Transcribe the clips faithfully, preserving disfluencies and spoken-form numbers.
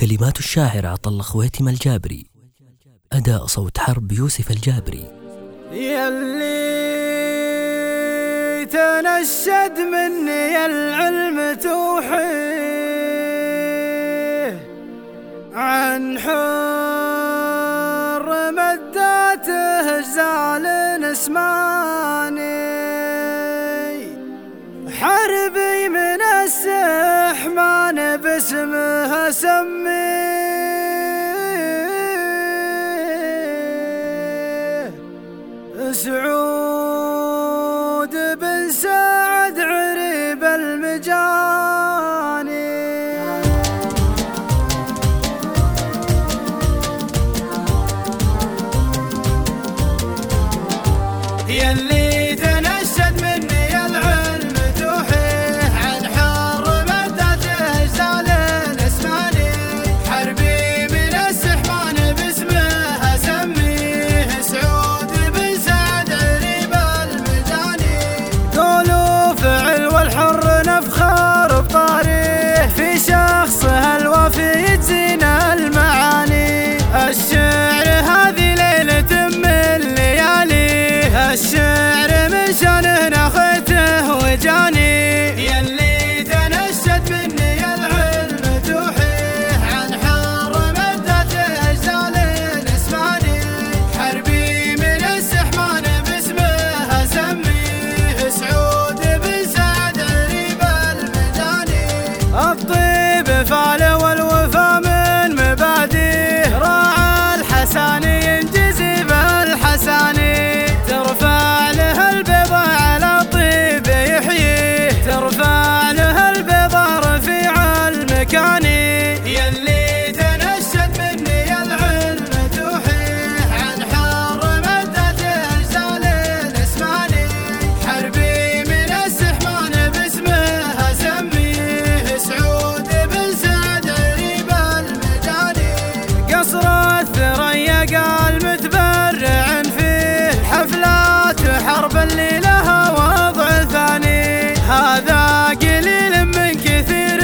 كلمات الشاعر عطله خويتم الجابري، أداء صوت حرب يوسف الجابري. يلي تنشد مني العلم توحيه عن حر مداته زال نسماني، حربي من السحمان باسمها سميه، سعود بن سعد عريب المجاني. يلي تنشد مني العلم توحيه عن حر مدته زال نسماني، حربي من السحمان باسمها سميه، سعود بن سعد عريب المجاني. قولوا فعل والحر نفخر بطاريه، في شخصها الوفي يجزينا المعاني. الشعر هذه ليلة من لياليه، الشعر من شانه نخيته وجاني. يلي تنشد مني العلم توحيه عن حر مدته زال نسماني، حربي من السحمان باسمها سميه، سعود بن سعد عريب المجاني. الطيب فعل والوفا من مباديه، راعى الحساني ينجزي بالحساني. ترفع له البيضة على طيب يحييه، ترفع له البيضة رفيع المكاني. يلي تنشد مني العلم توحيه عن حر مدته زال نسماني، حربي من السحمان باسمها سميه، سعود بن سعد عريب المجاني. قصر الثريا قال متبرع فيه، حفلات حرب اللي لها وضع ثاني. هذا قليل من كثير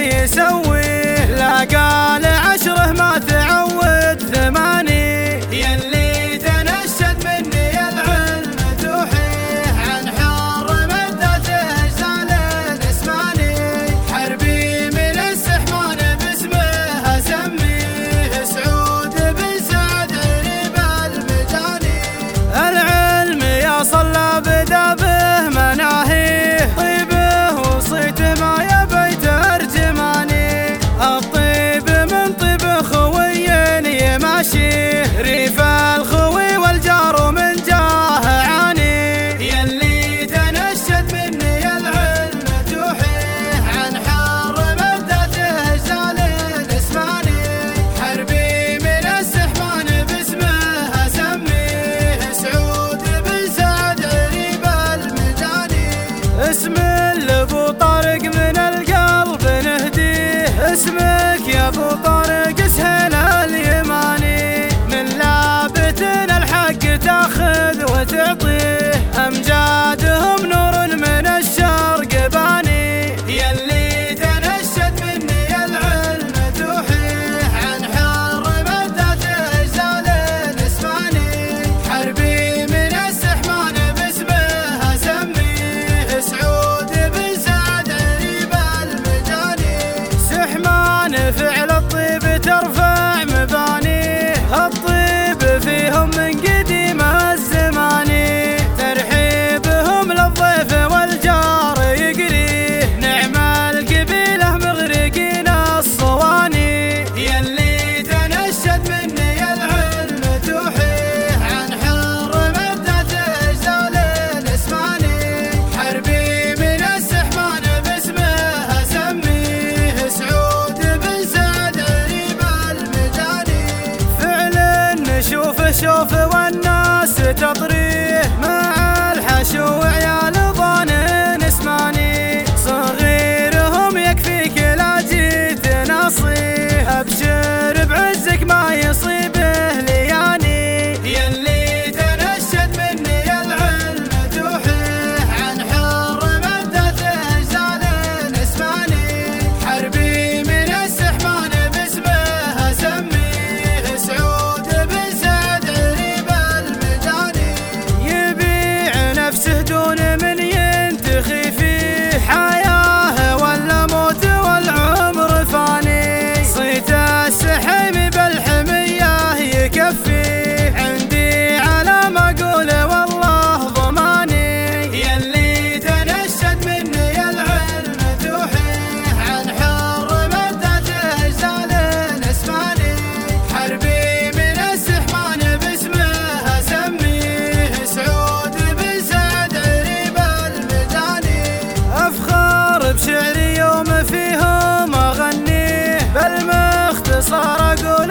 يسويه، لا قال عشره ما تعود ثماني. يلي تنشد مني العلم توحيه عن حر مدته زال نسماني، حربي من السحمان باسمها سميه، سعود بن سعد عريب المجاني. العلم يا صلى بدا به مناهيه، طيبه وصيت ما يبي ترجماني. الطيب من طيب خوي يماشيه، ريف الخوي والجار من جاه عاني. يلي تنشد مني العلم توحيه عن حر مدته زال نسماني، حربي من السحمان باسمها سميه، سعود بن سعد عريب المجاني. اسم لابو طارق من القلب نهديه، اسمك يا ابو طارق سهيل اليماني. من لابتنا الحق تاخذ وتعطيه، امجادهم نور من الشرق باني. يلي تنشد مني العلم توحيه عن حر مدته زال نسماني، حربي من السحمان باسمها سميه، سعود بن سعد عريب المجاني. سحمان فعل الطيب ترفع مبانيه، الطيب فيهم من قديم الزماني. ترحيبهم للضيف والجار يقريه، نعم القبيلة مغرقين الصواني. يلي تنشد مني العلم توحيه عن حر مدته زال نسماني، حربي من السحمان باسمها سميه، سعود بن سعد عريب المجاني. فعل نشوف شوف والناس تطريه، مع الحشو وعيال ضان نسماني. صغيرهم يكفيك لا جيت نصيه، ابشر بعزك ما يصيبه لياني. يلي تنشد مني العلم توحيه عن حر مدته زال نسماني، حربي من السحمان باسمه صار أقول